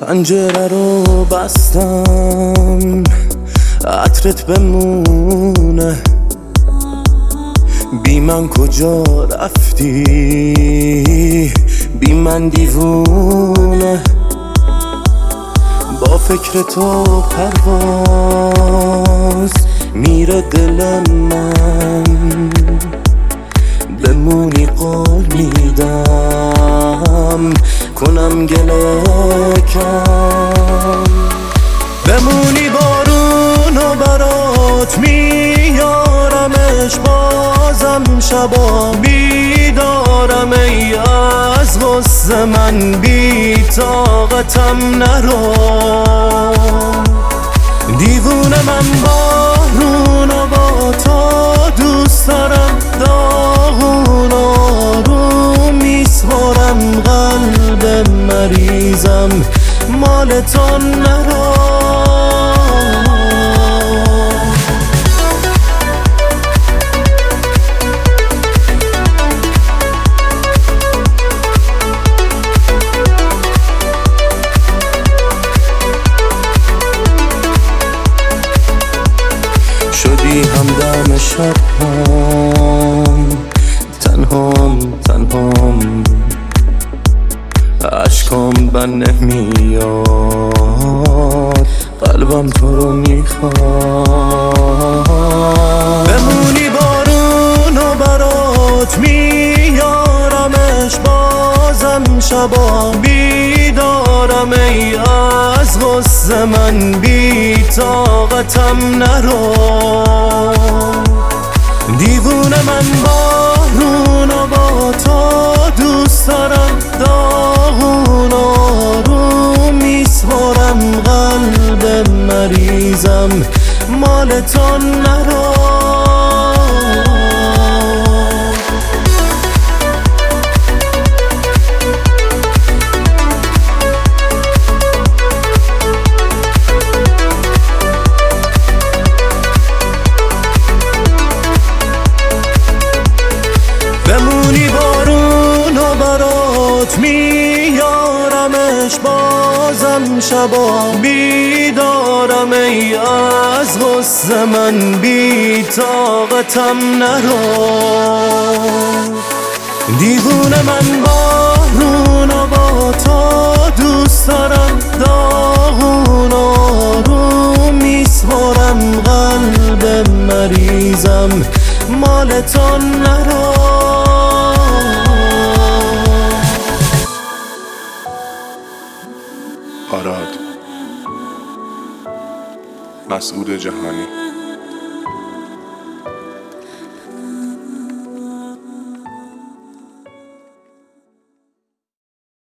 پنجره رو بستم عطرت بمونه، بی من کجا رفتی، بی من دیوونه. با فکر تو پرواز میره دل من، بمونی قول میدم کنم گله کم. بمونی بارون و برات میارمش، بازم شبا بیدارم. ای از غصه من بی طاقتم نرو، دیوونه من بارون و با تو دوست دارم. داغون رو میسپارم، قلب مریضم مال تو نرو. شدی همدم شبام، تنهام عشقام بر نمیاد، قلبم تو رو میخواد. بمونی بارون و برات میارمش، بازم شبا بیدارم. ای از غصه من بی طاقتم نرو، دیوونه من بارون و با تو دوست دارم. داغون رو میسپارم، قلب مریضم مال تو نرو. بمونی بارون و برات میارمش، بازم شبا بیدارم. ای از غصه من بی طاقتم نرو، دیوونه من بارون و با تو دوست دارم. داغون رو میسپارم، قلب مریضم مال تو نرو. آراد مسعود جهانی.